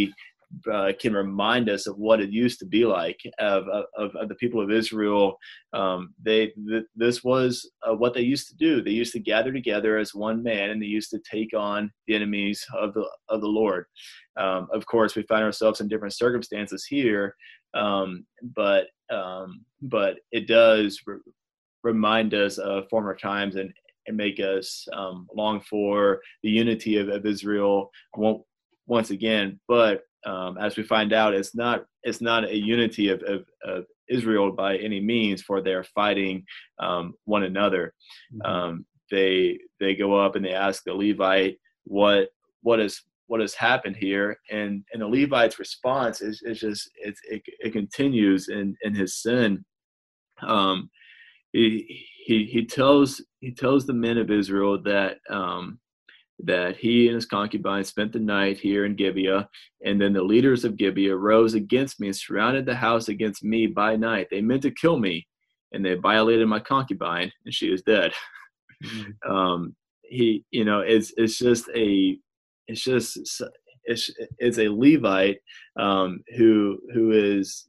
B: uh, can remind us of what it used to be like of, of, of the people of Israel. Um, they th- this was uh, what they used to do. They used to gather together as one man, and they used to take on the enemies of the of the Lord. Um, of course, we find ourselves in different circumstances here, um, but um, but it does re- remind us of former times and, and make us um, long for the unity of, of Israel once again. But um, as we find out, it's not it's not a unity of, of, of Israel by any means, for they're fighting um, one another. Mm-hmm. Um, they they go up and they ask the Levite what what is what has happened here, and and the Levite's response is is just it's, it it continues in in his sin. Um, he he he tells he tells the men of Israel that um, that he and his concubine spent the night here in Gibeah, and then the leaders of Gibeah rose against me and surrounded the house against me by night. They meant to kill me, and they violated my concubine, and she is dead. Mm-hmm. um, he, you know, it's it's just a, it's just it's it's a Levite um, who who is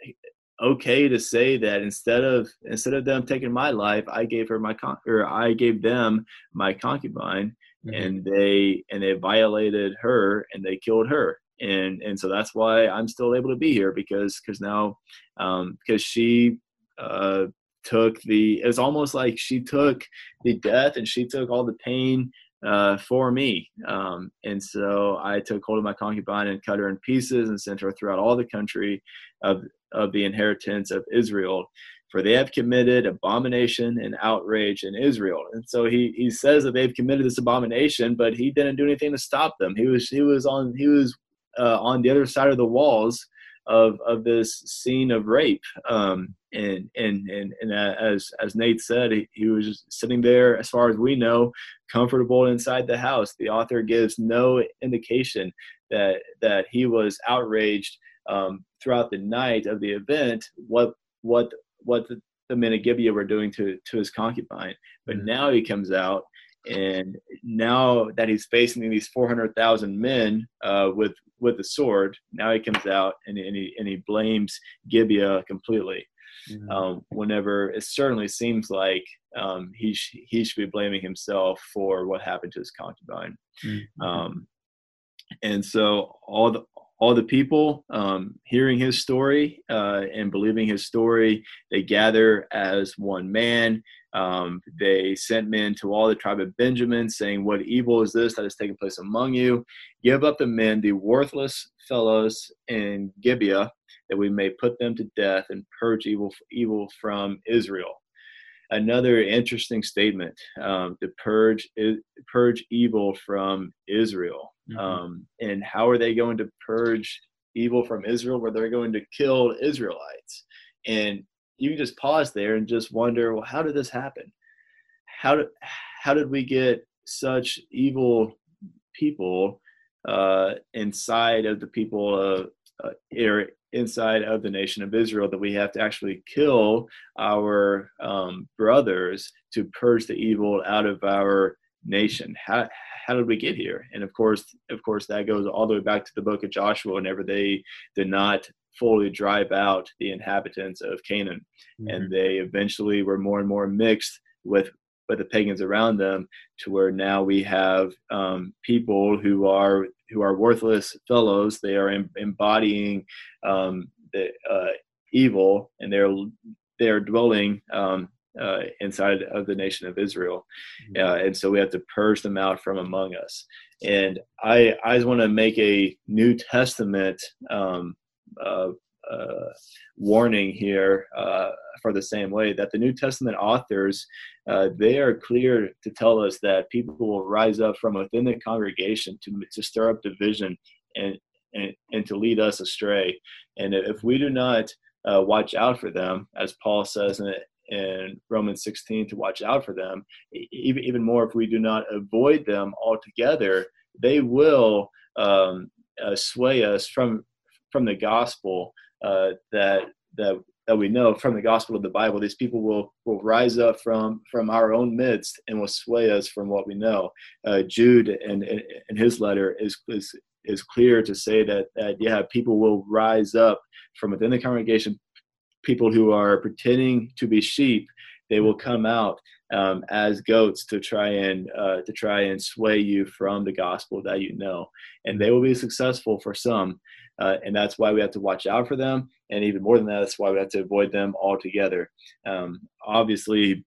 B: okay to say that instead of instead of them taking my life, I gave her my con- or I gave them my concubine. Mm-hmm. And they and they violated her and they killed her, and and so that's why I'm still able to be here, because because now um, because she uh, took the it's almost like she took the death and she took all the pain uh, for me, um, and so I took hold of my concubine and cut her in pieces and sent her throughout all the country of of the inheritance of Israel. For they have committed abomination and outrage in Israel. And so he he says that they've committed this abomination, but he didn't do anything to stop them. He was he was on he was uh, on the other side of the walls of of this scene of rape. Um, and and and and as as Nate said, he, he was just sitting there, as far as we know, comfortable inside the house. The author gives no indication that that he was outraged um, throughout the night of the event. What what what the, the men of Gibeah were doing to, to his concubine. But mm-hmm. now he comes out, and now that he's facing these four hundred thousand men uh, with with the sword, now he comes out and, and, he, and he blames Gibeah completely. Mm-hmm. Um, whenever it certainly seems like um, he, sh- he should be blaming himself for what happened to his concubine. Mm-hmm. Um, and so all the All the people um, hearing his story uh, and believing his story, they gather as one man. Um, they sent men to all the tribe of Benjamin, saying, "What evil is this that has taken place among you? Give up the men, the worthless fellows in Gibeah, that we may put them to death and purge evil evil from Israel." Another interesting statement, um, to purge purge evil from Israel. Mm-hmm. Um, and how are they going to purge evil from Israel? Where they're going to kill Israelites. And you can just pause there and just wonder, well, how did this happen? How did how did we get such evil people uh, inside of the people of uh, inside of the nation of Israel, that we have to actually kill our um, brothers to purge the evil out of our nation? How how did we get here? And of course, of course, that goes all the way back to the book of Joshua, whenever they did not fully drive out the inhabitants of Canaan, mm-hmm. and they eventually were more and more mixed with with the pagans around them, to where now we have um, people who are who are worthless fellows. They are em- embodying um, the uh, evil, and they're they're dwelling um, uh, inside of the nation of Israel, mm-hmm. uh, and so we have to purge them out from among us. And I I just want to make a New Testament um, uh, uh, warning here uh, for the same way, that the New Testament authors, uh, they are clear to tell us that people will rise up from within the congregation to to stir up division and and, and to lead us astray. And if we do not uh, watch out for them, as Paul says in, in Romans sixteen, to watch out for them, even, even more if we do not avoid them altogether, they will um, uh, sway us from from the gospel uh, that that that we know, from the gospel of the Bible. These people will will rise up from from our own midst and will sway us from what we know. Uh, Jude, in, in, in his letter, is, is is clear to say that, that yeah, people will rise up from within the congregation, people who are pretending to be sheep. They will come out um, as goats to try and uh, to try and sway you from the gospel that you know, and they will be successful for some, uh, and that's why we have to watch out for them. And even more than that, that's why we have to avoid them altogether. Um, obviously,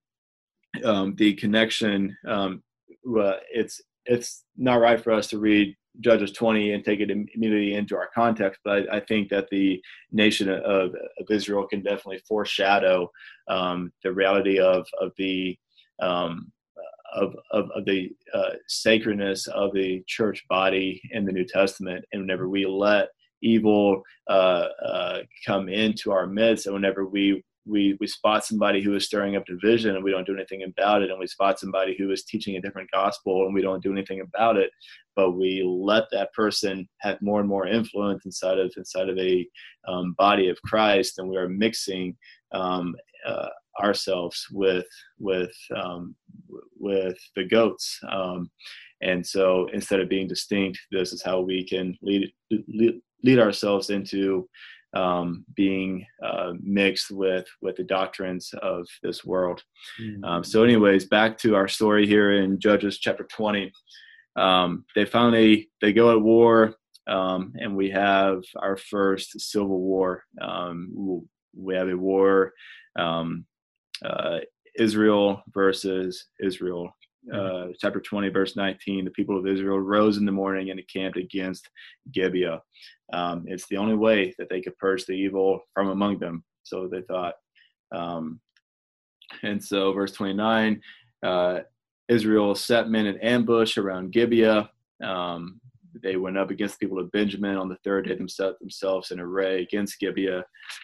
B: um, the connection. Um, uh, it's it's not right for us to read Judges twenty and take it immediately into our context, but I, I think that the nation of, of Israel can definitely foreshadow um, the reality of of the um, of, of of the uh, sacredness of the church body in the New Testament. And whenever we let evil uh, uh, come into our midst, and whenever we we we spot somebody who is stirring up division and we don't do anything about it, and we spot somebody who is teaching a different gospel and we don't do anything about it, but we let that person have more and more influence inside of inside of a um, body of Christ, and we are mixing um, uh, ourselves with with um, with the goats. Um, and so instead of being distinct, this is how we can lead lead, lead ourselves into um, being uh, mixed with with the doctrines of this world. Mm-hmm. Um, so anyways, back to our story here in Judges chapter twenty. Um, they finally, they go at war, um, and we have our first civil war. Um, we have a war, um, uh, Israel versus Israel. Uh, chapter twenty, verse nineteen, the people of Israel rose in the morning and encamped against Gibeah. Um, it's the only way that they could purge the evil from among them, so they thought. Um, and so verse twenty-nine, uh, Israel set men in ambush around Gibeah. Um, they went up against the people of Benjamin on the third day, themselves, themselves in array against Gibeah.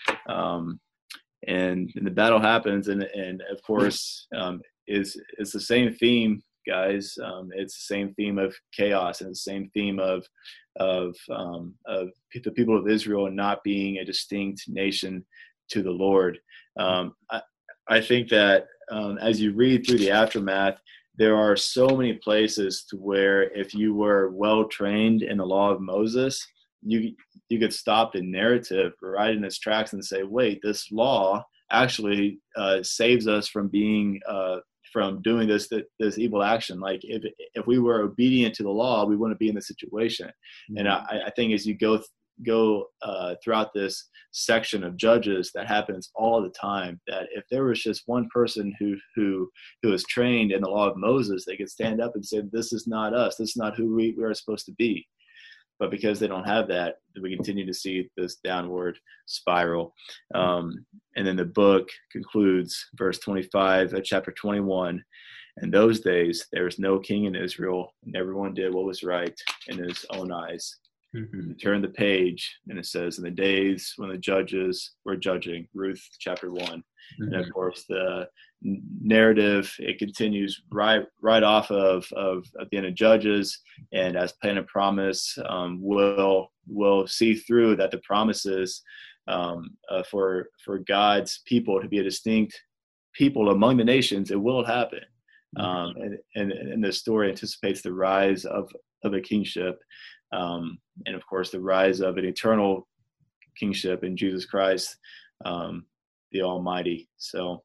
B: Um, and, and the battle happens, and, and of course, um, is it's the same theme, guys. Um, it's the same theme of chaos, and the same theme of of um, of the people of Israel not being a distinct nation to the Lord. Um, I, I think that um, as you read through the aftermath, there are so many places to where if you were well trained in the law of Moses, you you could stop the narrative right in its tracks and say, wait, this law actually uh, saves us from being uh, from doing this this evil action. Like if if we were obedient to the law, we wouldn't be in this situation. Mm-hmm. And I, I think as you go go uh, throughout this section of Judges, that happens all the time. That if there was just one person who who who was trained in the law of Moses, they could stand up and say, "This is not us. This is not who we, we are supposed to be." But because they don't have that, we continue to see this downward spiral. Um, and then the book concludes, verse twenty-five of chapter twenty-one. In those days, there was no king in Israel, and everyone did what was right in his own eyes. Mm-hmm. You turn the page, and it says, in the days when the judges were judging, Ruth chapter one. Mm-hmm. And of course, the narrative, it continues right right off of, of, of the end of Judges, and as Plan and Promise um, will will see through that the promises um, uh, for for God's people to be a distinct people among the nations, it will happen. Mm-hmm. Um, and, and, and the story anticipates the rise of, of a kingship, um, and of course the rise of an eternal kingship in Jesus Christ, um, the Almighty. So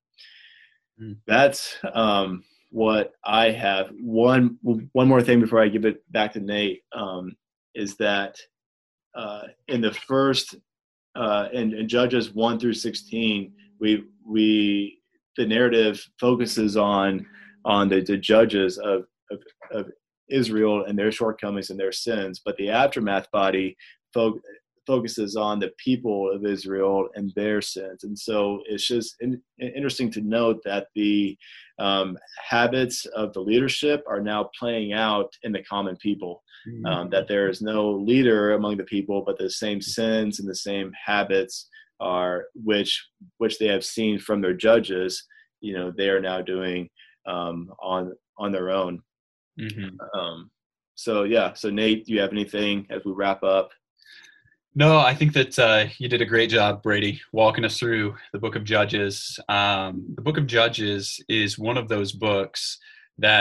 B: that's um, what I have. One one more thing before I give it back to Nate um, is that uh, in the first uh, in, in Judges one through sixteen, we we the narrative focuses on on the, the judges of, of of Israel and their shortcomings and their sins, but the aftermath body fo- focuses on the people of Israel and their sins. And so it's just in, interesting to note that the um, habits of the leadership are now playing out in the common people, mm-hmm. um, that there is no leader among the people, but the same sins and the same habits are, which, which they have seen from their judges, you know, they are now doing um, on, on their own. Mm-hmm. Um, so yeah, so Nate, do you have anything as we wrap up?
A: No, I think that uh, you did a great job, Brady, walking us through the book of Judges. Um, the book of Judges is one of those books that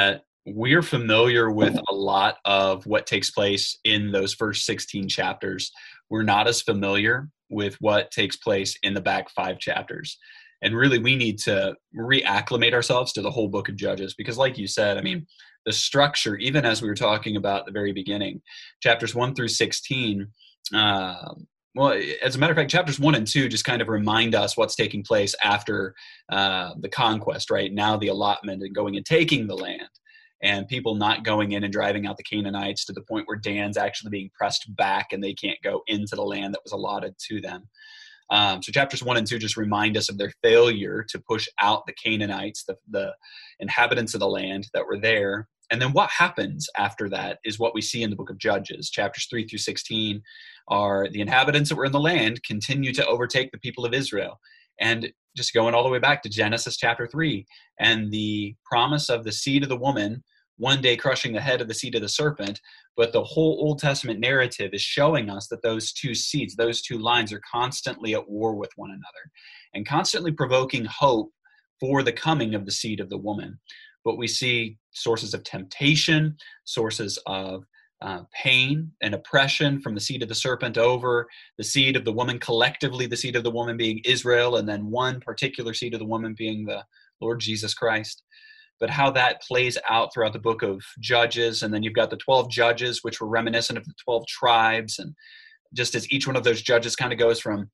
A: we're familiar with a lot of what takes place in those first sixteen chapters. We're not as familiar with what takes place in the back five chapters. And really, we need to reacclimate ourselves to the whole book of Judges, because like you said, I mean, the structure, even as we were talking about at the very beginning, chapters one through sixteen, uh, well, as a matter of fact, chapters one and two just kind of remind us what's taking place after uh, the conquest, right? Now the allotment and going and taking the land, and people not going in and driving out the Canaanites to the point where Dan's actually being pressed back and they can't go into the land that was allotted to them. Um, so chapters one and two just remind us of their failure to push out the Canaanites, the, the inhabitants of the land that were there. And then what happens after that is what we see in the book of Judges. Chapters three through sixteen are the inhabitants that were in the land continue to overtake the people of Israel. And just going all the way back to Genesis chapter three and the promise of the seed of the woman one day crushing the head of the seed of the serpent. But the whole Old Testament narrative is showing us that those two seeds, those two lines are constantly at war with one another and constantly provoking hope for the coming of the seed of the woman. But we see sources of temptation, sources of uh, pain and oppression from the seed of the serpent over the seed of the woman, collectively the seed of the woman being Israel, and then one particular seed of the woman being the Lord Jesus Christ. But how that plays out throughout the book of Judges. And then you've got the twelve judges, which were reminiscent of the twelve tribes. And just as each one of those judges kind of goes from,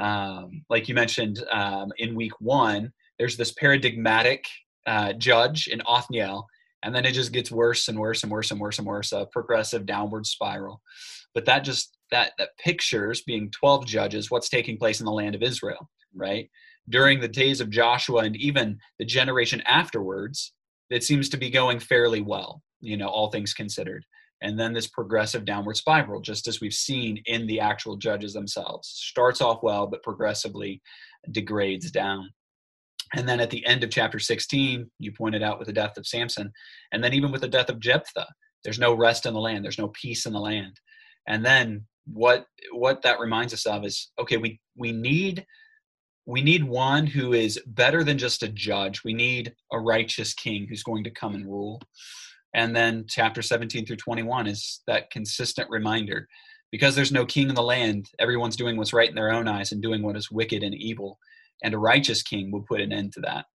A: um, like you mentioned um, in week one, there's this paradigmatic uh, judge in Othniel. And then it just gets worse and worse and worse and worse and worse, a progressive downward spiral. But that just, that, that pictures being twelve judges, what's taking place in the land of Israel, right? During the days of Joshua and even the generation afterwards, it seems to be going fairly well, you know, all things considered. And then this progressive downward spiral, just as we've seen in the actual judges themselves, starts off well, but progressively degrades down. And then at the end of chapter sixteen, you pointed out with the death of Samson, and then even with the death of Jephthah, there's no rest in the land. There's no peace in the land. And then what what that reminds us of is, okay, we we need we need one who is better than just a judge. We need a righteous king who's going to come and rule. And then chapter seventeen through twenty-one is that consistent reminder. Because there's no king in the land, everyone's doing what's right in their own eyes and doing what is wicked and evil. And a righteous king will put an end to that.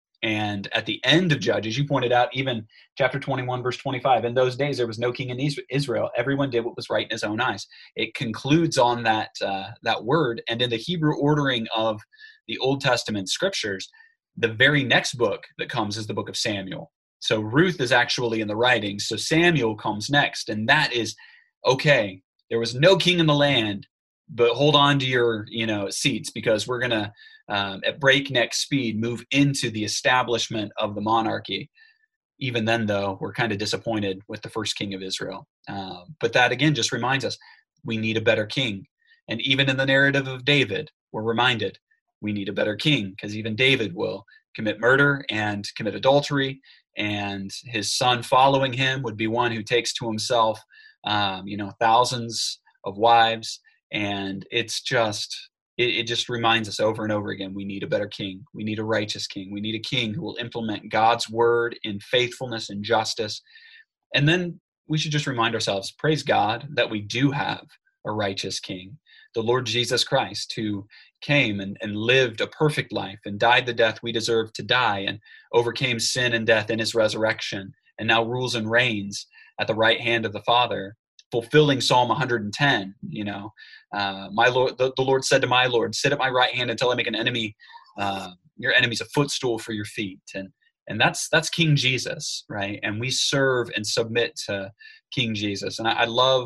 A: And at the end of Judges, you pointed out even chapter twenty-one, verse twenty-five, in those days there was no king in Israel. Everyone did what was right in his own eyes. It concludes on that uh, that word. And in the Hebrew ordering of the Old Testament scriptures, the very next book that comes is the book of Samuel. So Ruth is actually in the writings. So Samuel comes next. And that is, okay, there was no king in the land, but hold on to your, you know, seats, because we're going to, um, at breakneck speed, move into the establishment of the monarchy. Even then, though, we're kind of disappointed with the first king of Israel. Uh, but that, again, just reminds us we need a better king. And even in the narrative of David, we're reminded we need a better king, because even David will commit murder and commit adultery, and his son following him would be one who takes to himself, um, you know, thousands of wives. And it's just, it, it just reminds us over and over again, we need a better king. We need a righteous king. We need a king who will implement God's word in faithfulness and justice. And then we should just remind ourselves, praise God that we do have a righteous king, the Lord Jesus Christ, who came and, and lived a perfect life and died the death we deserve to die and overcame sin and death in his resurrection, and now rules and reigns at the right hand of the Father, fulfilling Psalm one hundred ten. You know, uh, my Lord, the, the Lord said to my Lord, sit at my right hand until I make an enemy, uh, your enemies a footstool for your feet. And and that's that's King Jesus, right? And we serve and submit to King Jesus. And I, I love,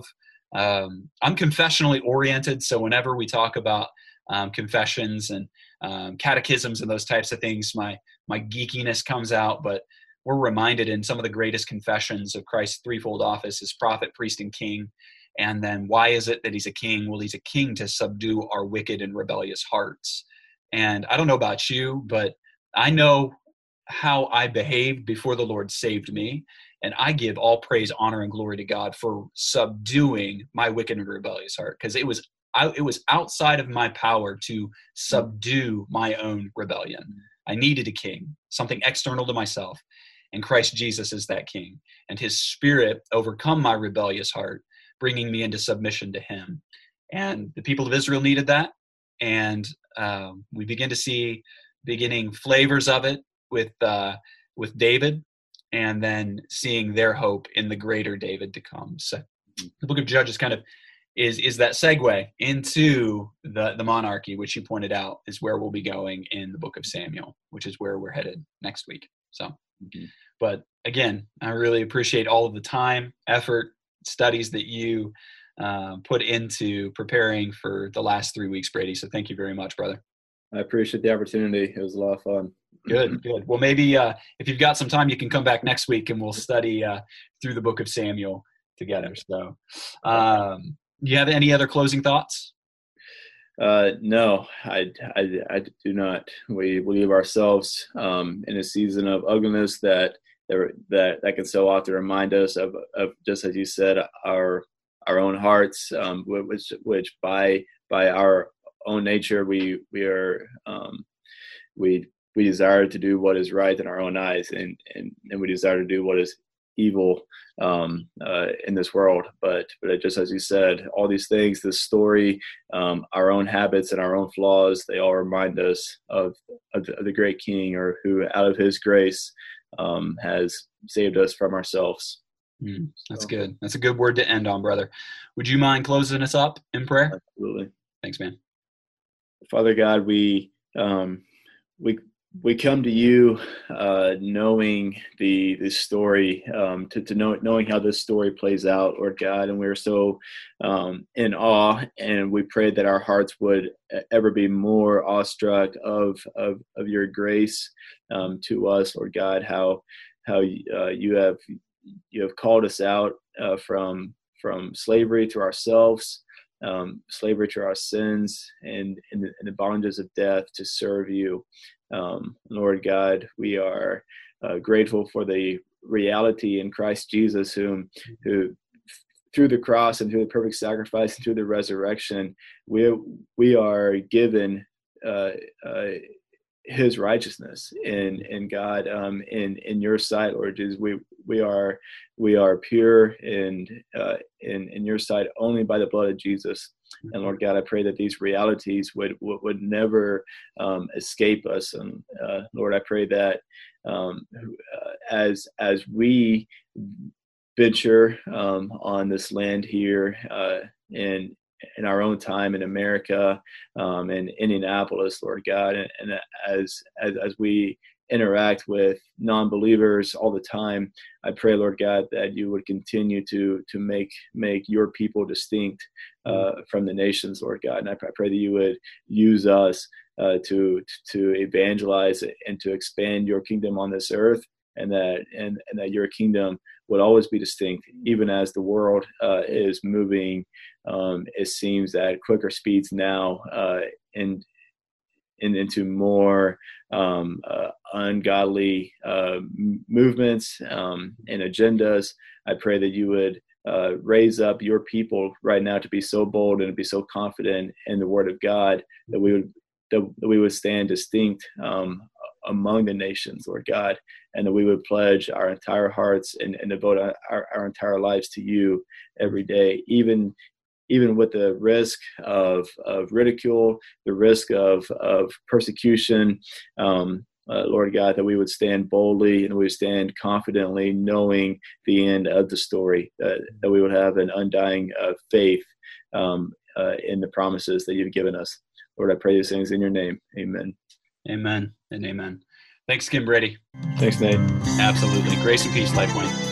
A: um, I'm confessionally oriented, so whenever we talk about um, confessions and um, catechisms and those types of things, my my geekiness comes out. But we're reminded in some of the greatest confessions of Christ's threefold office as prophet, priest, and king. And then why is it that he's a king? Well, he's a king to subdue our wicked and rebellious hearts. And I don't know about you, but I know how I behaved before the Lord saved me. And I give all praise, honor, and glory to God for subduing my wicked and rebellious heart, because it was I, it was outside of my power to subdue my own rebellion. I needed a king, something external to myself. and Christ Jesus is that king, and his spirit overcome my rebellious heart, bringing me into submission to him. And the people of Israel needed that, and um, we begin to see beginning flavors of it with uh, with David, and then seeing their hope in the greater David to come. So the book of Judges kind of is is that segue into the, the monarchy, which you pointed out is where we'll be going in the book of Samuel, which is where we're headed next week. So, mm-hmm. But again, I really appreciate all of the time, effort, studies that you uh, put into preparing for the last three weeks, Brady. So thank you very much, brother.
B: I appreciate the opportunity. It was a lot of fun.
A: Good, good. Well, maybe uh, if you've got some time, you can come back next week and we'll study uh, through the book of Samuel together. So, um, do you have any other closing thoughts?
B: Uh, no, I, I, I do not. We believe ourselves um, in a season of ugliness that that that can so often remind us of, of just as you said, our our own hearts, um, which which by by our own nature we we are um, we we desire to do what is right in our own eyes, and and, and we desire to do what is evil um, uh, in this world. But but just as you said, all these things, this story, um, our own habits and our own flaws, they all remind us of, of, the, of the great King, or who out of his grace um, has saved us from ourselves.
A: Mm, that's so good. That's a good word to end on, brother. Would you mind closing us up in prayer?
B: Absolutely.
A: Thanks, man.
B: Father God, we um, we we come to you uh, knowing the the story, um, to to know knowing how this story plays out, Lord God, and we're so um, in awe, and we pray that our hearts would ever be more awestruck of of, of your grace um, to us, Lord God. How how uh, you have you have called us out uh, from from slavery to ourselves. Um, slavery to our sins and in the, the bondages of death to serve you. Um, Lord God, we are uh, grateful for the reality in Christ Jesus, whom, who through the cross and through the perfect sacrifice and through the resurrection, we we are given uh, uh, his righteousness in in God, um, in in your sight, Lord Jesus. We we are we are pure in uh, in in your sight only by the blood of Jesus. And Lord God, I pray that these realities would would, would never um, escape us. And uh, Lord, I pray that um, uh, as as we venture um, on this land here uh, in in our own time in America, um, in Indianapolis, Lord God, and, and as, as as we interact with non-believers all the time, I pray, Lord God, that you would continue to to make make your people distinct uh, from the nations, Lord God. And I pray, I pray that you would use us uh, to to evangelize and to expand your kingdom on this earth, and that and, and that your kingdom would always be distinct, even as the world uh, is moving. Um, it seems at quicker speeds now, uh, and in, into more um, uh, ungodly uh, movements um, and agendas. I pray that you would uh, raise up your people right now to be so bold and to be so confident in the Word of God that we would that we would stand distinct um, among the nations, Lord God, and that we would pledge our entire hearts and, and devote our, our entire lives to you every day, even even with the risk of, of ridicule, the risk of, of persecution, um, uh, Lord God, that we would stand boldly and we would stand confidently knowing the end of the story, uh, that we would have an undying uh, faith um, uh, in the promises that you've given us. Lord, I pray these things in your name. Amen.
A: Amen and amen. Thanks again, Brady.
B: Thanks, Nate.
A: Absolutely. Grace and peace, LifePoint.